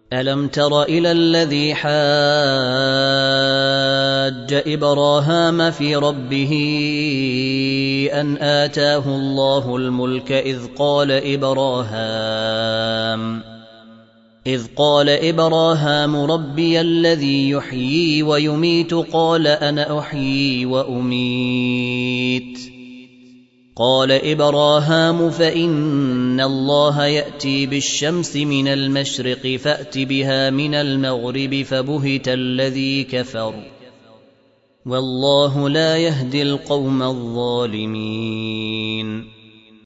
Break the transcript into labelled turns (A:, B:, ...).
A: ألم تر إلى الذي حاج إبراهام في ربه أن آتاه الله الملك إذ قال إبراهام ربي الذي يحيي ويميت قال أنا أحيي وأميت قال إبراهام فإن الله يأتي بالشمس من المشرق فأت بها من المغرب فبهت الذي كفر والله لا يهدي القوم الظالمين